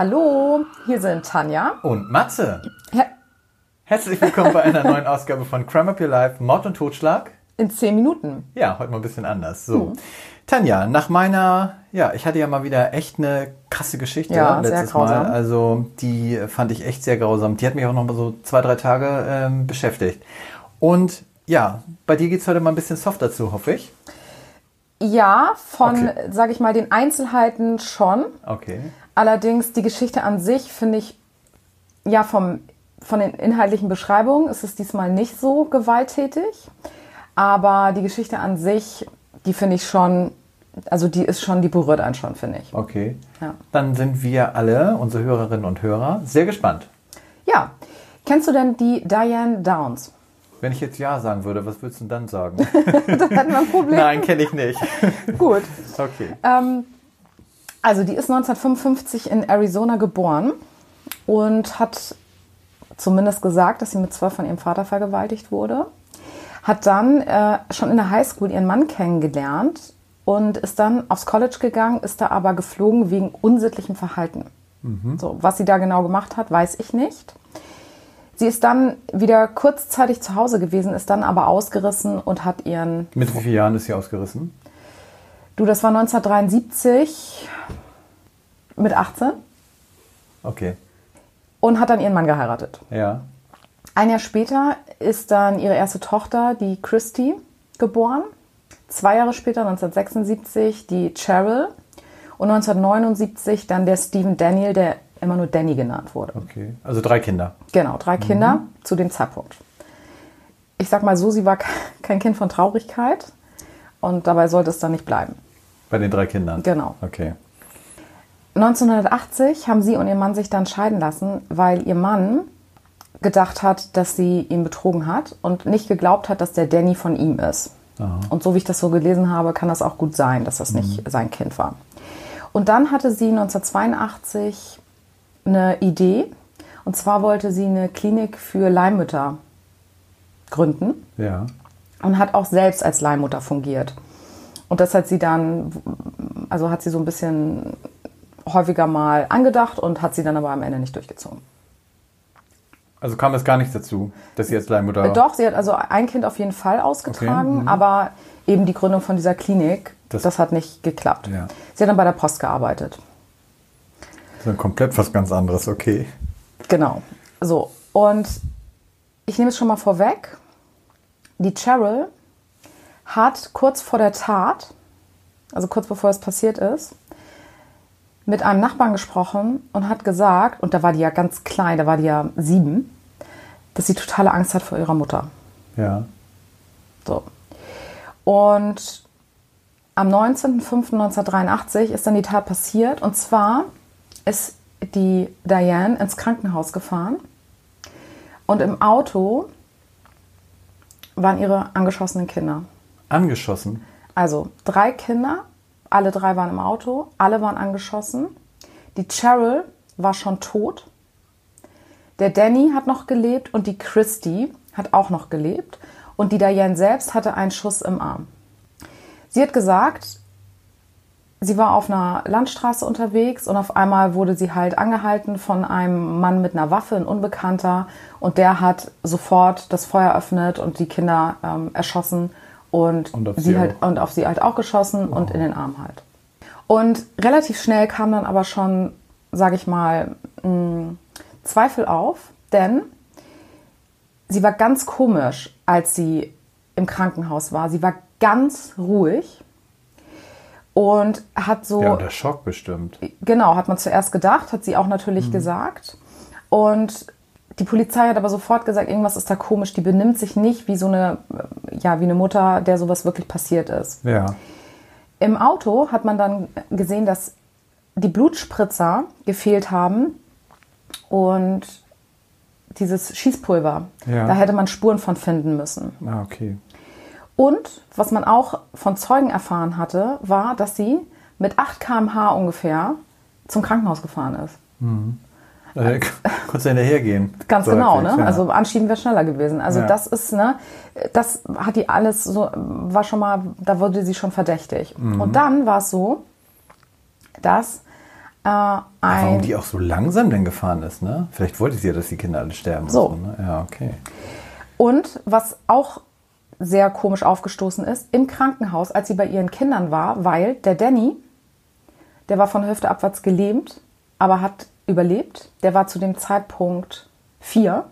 Hallo, hier sind Tanja und Matze. Herzlich willkommen bei einer neuen Ausgabe von Crime Up Your Life, Mord und Totschlag. In 10 Minuten. Ja, heute mal ein bisschen anders. So, Tanja, nach meiner, ich hatte ja mal wieder echt eine krasse Geschichte letztes Mal. Also die fand ich echt sehr grausam. Die hat mich auch noch mal so 2-3 Tage beschäftigt. Und ja, bei dir geht's heute mal ein bisschen softer zu, hoffe ich. Ja, sage ich mal, den Einzelheiten schon. Okay. Allerdings die Geschichte an sich finde ich, ja, von den inhaltlichen Beschreibungen ist es diesmal nicht so gewalttätig. Aber die Geschichte an sich, die finde ich schon, also die berührt einen schon, finde ich. Okay. Ja. Dann sind wir alle, unsere Hörerinnen und Hörer, sehr gespannt. Ja. Kennst du denn die Diane Downs? Wenn ich jetzt Ja sagen würde, was würdest du denn dann sagen? Dann hätten wir ein Problem. Nein, kenne ich nicht. Gut. Okay. Also die ist 1955 in Arizona geboren und hat zumindest gesagt, dass sie mit 12 von ihrem Vater vergewaltigt wurde. Hat dann schon in der Highschool ihren Mann kennengelernt und ist dann aufs College gegangen, ist da aber geflogen wegen unsittlichem Verhalten. So, was sie da genau gemacht hat, weiß ich nicht. Sie ist dann wieder kurzzeitig zu Hause gewesen, ist dann aber ausgerissen und hat ihren... Mit wie vielen Jahren ist sie ausgerissen? Du, das war 1973 mit 18. Okay. Und hat dann ihren Mann geheiratet. Ja. Ein Jahr später ist dann ihre erste Tochter, die Christy, geboren. 2 Jahre später, 1976, die Cheryl. Und 1979 dann der Stephen Daniel, der immer nur Danny genannt wurde. Okay, also 3 Kinder. Genau, 3 Kinder zu dem Zeitpunkt. Ich sag mal so, sie war kein Kind von Traurigkeit. Und dabei sollte es dann nicht bleiben. Bei den 3 Kindern? Genau. Okay. 1980 haben sie und ihr Mann sich dann scheiden lassen, weil ihr Mann gedacht hat, dass sie ihn betrogen hat und nicht geglaubt hat, dass der Danny von ihm ist. Aha. Und so wie ich das so gelesen habe, kann das auch gut sein, dass das nicht sein Kind war. Und dann hatte sie 1982 eine Idee. Und zwar wollte sie eine Klinik für Leihmütter gründen. Ja. Und hat auch selbst als Leihmutter fungiert. Und das hat sie dann, also hat sie so ein bisschen häufiger mal angedacht und hat sie dann aber am Ende nicht durchgezogen. Also kam es gar nicht dazu, dass sie als Leihmutter... Doch, sie hat also ein Kind auf jeden Fall ausgetragen, aber eben die Gründung von dieser Klinik, das hat nicht geklappt. Ja. Sie hat dann bei der Post gearbeitet. Das ist dann komplett was ganz anderes, okay. Genau. So, und ich nehme es schon mal vorweg. Die Cheryl hat kurz vor der Tat, also kurz bevor es passiert ist, mit einem Nachbarn gesprochen und hat gesagt, und da war die ja ganz klein, da war die ja 7, dass sie totale Angst hat vor ihrer Mutter. Ja. So. Und am 19.05.1983 ist dann die Tat passiert. Und zwar ist die Diane ins Krankenhaus gefahren und im Auto waren ihre angeschossenen Kinder. Angeschossen? Also 3 Kinder, alle 3 waren im Auto, alle waren angeschossen. Die Cheryl war schon tot. Der Danny hat noch gelebt und die Christy hat auch noch gelebt. Und die Diane selbst hatte einen Schuss im Arm. Sie hat gesagt, sie war auf einer Landstraße unterwegs und auf einmal wurde sie halt angehalten von einem Mann mit einer Waffe, ein Unbekannter. Und der hat sofort das Feuer eröffnet und die Kinder erschossen. Und auf sie halt auch geschossen und in den Arm halt. Und relativ schnell kam dann aber schon, sage ich mal, Zweifel auf, denn sie war ganz komisch, als sie im Krankenhaus war. Sie war ganz ruhig und hat so... Ja, unter Schock bestimmt. Genau, hat man zuerst gedacht, hat sie auch natürlich gesagt. Und die Polizei hat aber sofort gesagt, irgendwas ist da komisch, die benimmt sich nicht wie so eine, wie eine Mutter, der sowas wirklich passiert ist. Ja. Im Auto hat man dann gesehen, dass die Blutspritzer gefehlt haben und dieses Schießpulver. Ja. Da hätte man Spuren von finden müssen. Ah, okay. Und was man auch von Zeugen erfahren hatte, war, dass sie mit 8 km/h ungefähr zum Krankenhaus gefahren ist. Kurz hinterhergehen. Ganz so genau, ne? Ja. Also anschieben wäre schneller gewesen. Also das ist, ne, das hat die alles so, war schon mal, da wurde sie schon verdächtig. Und dann war es so, dass Warum die auch so langsam denn gefahren ist, ne? Vielleicht wollte sie ja, dass die Kinder alle sterben. So. Und ne? Ja, okay. Und was auch sehr komisch aufgestoßen ist, im Krankenhaus, als sie bei ihren Kindern war, weil der Danny, der war von Hüfte abwärts gelähmt, aber hat überlebt. Der war zu dem Zeitpunkt 4.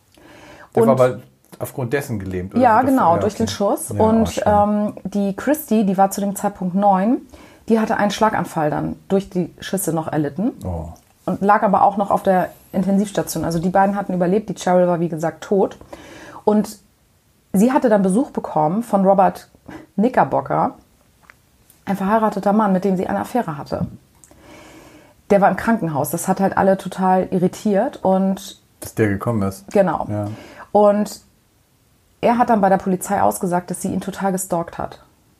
Der war aber aufgrund dessen gelähmt? Oder? Ja, genau, durch den Schuss. Ja, und die Christy, die war zu dem Zeitpunkt 9, die hatte einen Schlaganfall dann durch die Schüsse noch erlitten. Oh. Und lag aber auch noch auf der Intensivstation. Also die beiden hatten überlebt, die Cheryl war wie gesagt tot. Und sie hatte dann Besuch bekommen von Robert Knickerbocker, ein verheirateter Mann, mit dem sie eine Affäre hatte. Der war im Krankenhaus. Das hat halt alle total irritiert. Und dass der gekommen ist. Genau. Ja. Und er hat dann bei der Polizei ausgesagt, dass sie ihn total gestalkt hat.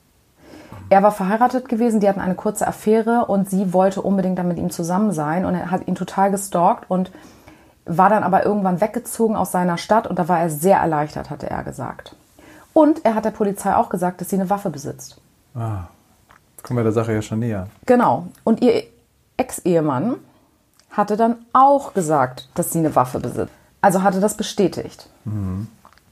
Er war verheiratet gewesen, die hatten eine kurze Affäre und sie wollte unbedingt dann mit ihm zusammen sein. Und er hat ihn total gestalkt und war dann aber irgendwann weggezogen aus seiner Stadt. Und da war er sehr erleichtert, hatte er gesagt. Und er hat der Polizei auch gesagt, dass sie eine Waffe besitzt. Ah, jetzt kommen wir der Sache ja schon näher. Genau. Und ihr Ex-Ehemann hatte dann auch gesagt, dass sie eine Waffe besitzt. Also hatte das bestätigt. Mhm.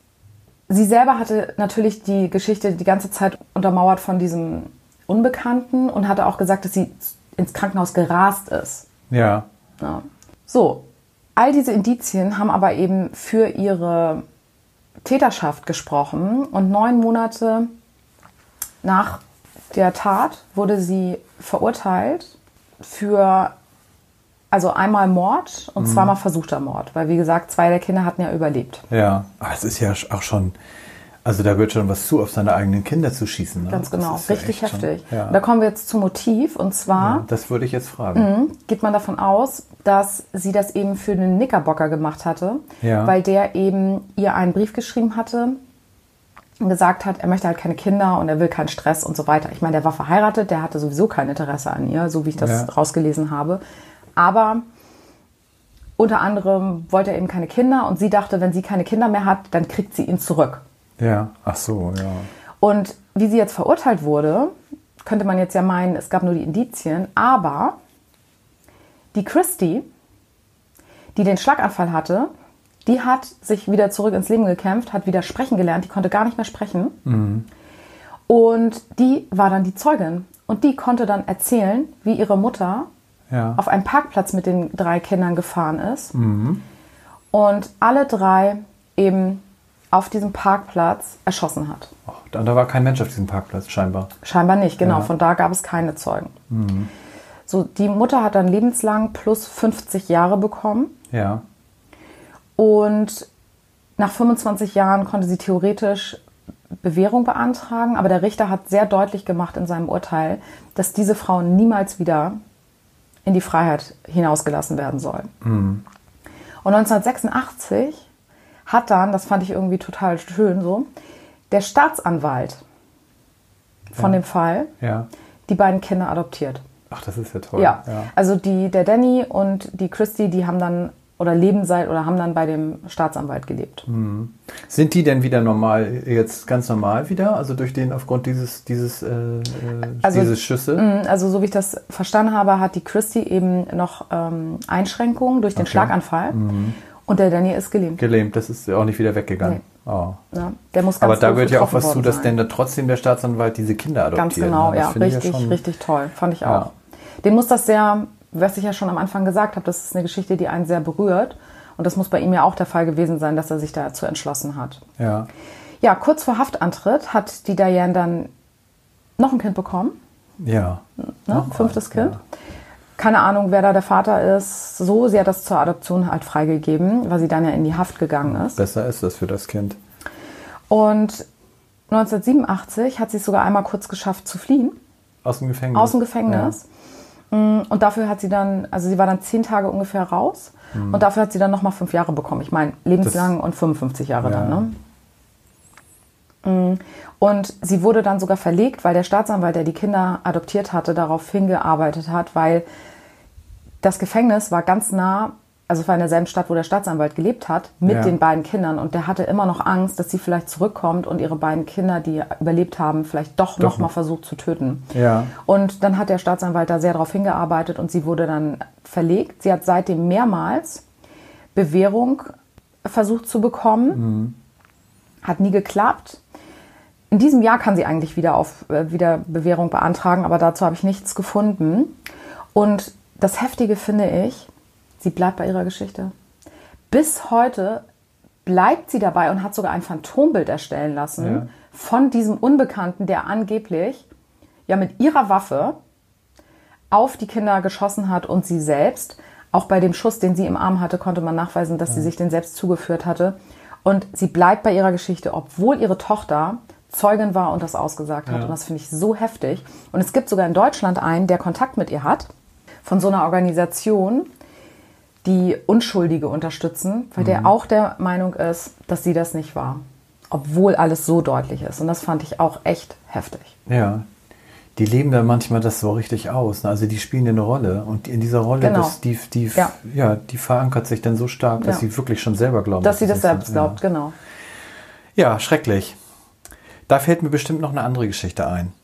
Sie selber hatte natürlich die Geschichte die ganze Zeit untermauert von diesem Unbekannten und hatte auch gesagt, dass sie ins Krankenhaus gerast ist. Ja. Ja. So, all diese Indizien haben aber eben für ihre Täterschaft gesprochen und 9 Monate nach der Tat wurde sie verurteilt für einmal Mord und zweimal versuchter Mord. Weil, wie gesagt, 2 der Kinder hatten ja überlebt. Ja, aber es ist ja auch schon, also da gehört schon was zu, auf seine eigenen Kinder zu schießen. Ne? Ganz genau, richtig heftig. Schon, ja. Und da kommen wir jetzt zum Motiv. Und zwar, ja, das würde ich jetzt fragen. Geht man davon aus, dass sie das eben für den Knickerbocker gemacht hatte. Ja. Weil der eben ihr einen Brief geschrieben hatte und gesagt hat, er möchte halt keine Kinder und er will keinen Stress und so weiter. Ich meine, der war verheiratet, der hatte sowieso kein Interesse an ihr, so wie ich das rausgelesen habe. Aber unter anderem wollte er eben keine Kinder und sie dachte, wenn sie keine Kinder mehr hat, dann kriegt sie ihn zurück. Ja, ach so, ja. Und wie sie jetzt verurteilt wurde, könnte man jetzt ja meinen, es gab nur die Indizien, aber die Christy, die den Schlaganfall hatte, die hat sich wieder zurück ins Leben gekämpft, hat wieder sprechen gelernt, die konnte gar nicht mehr sprechen. Mhm. Und die war dann die Zeugin. Und die konnte dann erzählen, wie ihre Mutter auf einen Parkplatz mit den 3 Kindern gefahren ist und alle 3 eben auf diesem Parkplatz erschossen hat. Oh, da war kein Mensch auf diesem Parkplatz, scheinbar. Scheinbar nicht, genau. Ja. Von da gab es keine Zeugen. So, die Mutter hat dann lebenslang plus 50 Jahre bekommen. Ja. Und nach 25 Jahren konnte sie theoretisch Bewährung beantragen, aber der Richter hat sehr deutlich gemacht in seinem Urteil, dass diese Frau niemals wieder in die Freiheit hinausgelassen werden soll. Und 1986 hat dann, das fand ich irgendwie total schön so, der Staatsanwalt von dem Fall die beiden Kinder adoptiert. Ach, das ist ja toll. Ja, also der Danny und die Christy, die haben dann haben dann bei dem Staatsanwalt gelebt. Sind die denn wieder normal, jetzt ganz normal wieder? Also aufgrund dieses Schüsse? Also so wie ich das verstanden habe, hat die Christy eben noch Einschränkungen durch den Schlaganfall und der Danny ist gelähmt. Gelähmt, das ist auch nicht wieder weggegangen. Nee. Oh. Ja, der muss ganz Aber da gehört ja auch was zu, dass denn da trotzdem der Staatsanwalt diese Kinder adoptiert. Ganz genau, ja, richtig toll, fand ich auch. Den muss das sehr, was ich ja schon am Anfang gesagt habe, das ist eine Geschichte, die einen sehr berührt. Und das muss bei ihm ja auch der Fall gewesen sein, dass er sich dazu entschlossen hat. Ja. Ja, kurz vor Haftantritt hat die Diane dann noch ein Kind bekommen. Ja. 5. Kind. Ja. Keine Ahnung, wer da der Vater ist. Sie hat das zur Adoption halt freigegeben, weil sie dann ja in die Haft gegangen ist. Besser ist das für das Kind. Und 1987 hat sie es sogar einmal kurz geschafft zu fliehen. Aus dem Gefängnis? Aus dem Gefängnis. Ja. Und dafür hat sie dann, also sie war dann 10 Tage ungefähr raus und dafür hat sie dann nochmal 5 Jahre bekommen. Ich meine, lebenslang und 55 Jahre dann, ne? Und sie wurde dann sogar verlegt, weil der Staatsanwalt, der die Kinder adoptiert hatte, darauf hingearbeitet hat, weil das Gefängnis war ganz nah also es war in derselben Stadt, wo der Staatsanwalt gelebt hat, mit den beiden Kindern. Und der hatte immer noch Angst, dass sie vielleicht zurückkommt und ihre beiden Kinder, die überlebt haben, vielleicht doch noch mal versucht zu töten. Ja. Und dann hat der Staatsanwalt da sehr darauf hingearbeitet und sie wurde dann verlegt. Sie hat seitdem mehrmals Bewährung versucht zu bekommen. Hat nie geklappt. In diesem Jahr kann sie eigentlich wieder Bewährung beantragen, aber dazu habe ich nichts gefunden. Und das Heftige finde ich, sie bleibt bei ihrer Geschichte. Bis heute bleibt sie dabei und hat sogar ein Phantombild erstellen lassen von diesem Unbekannten, der angeblich mit ihrer Waffe auf die Kinder geschossen hat und sie selbst. Auch bei dem Schuss, den sie im Arm hatte, konnte man nachweisen, dass sie sich den selbst zugeführt hatte. Und sie bleibt bei ihrer Geschichte, obwohl ihre Tochter Zeugin war und das ausgesagt hat. Und das finde ich so heftig. Und es gibt sogar in Deutschland einen, der Kontakt mit ihr hat, von so einer Organisation, die Unschuldige unterstützen, weil der auch der Meinung ist, dass sie das nicht war. Obwohl alles so deutlich ist. Und das fand ich auch echt heftig. Ja, die leben da manchmal das so richtig aus. Also die spielen eine Rolle. Und in dieser Rolle, die verankert sich dann so stark, dass sie wirklich schon selber glauben. Dass sie das selbst glaubt, genau. Ja, schrecklich. Da fällt mir bestimmt noch eine andere Geschichte ein.